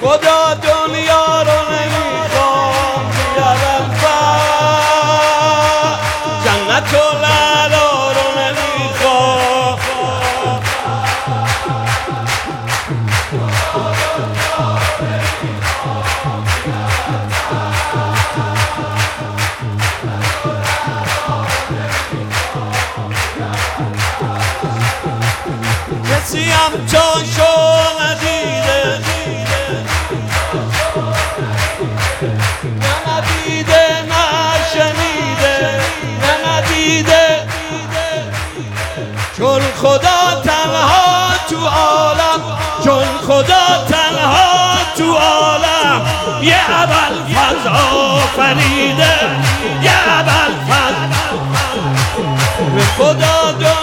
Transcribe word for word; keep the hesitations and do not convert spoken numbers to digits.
خدا دنیا رو نمیخوام بیارم فر جنت و لعلا رو نمیخوام کسی هم چون شو ندیده نه ندیده نه شنیده نه ندیده چون خدا تنها تو عالم چون خدا تنها تو عالم یه ابوالفضل آفریده یه ابوالفضل خدا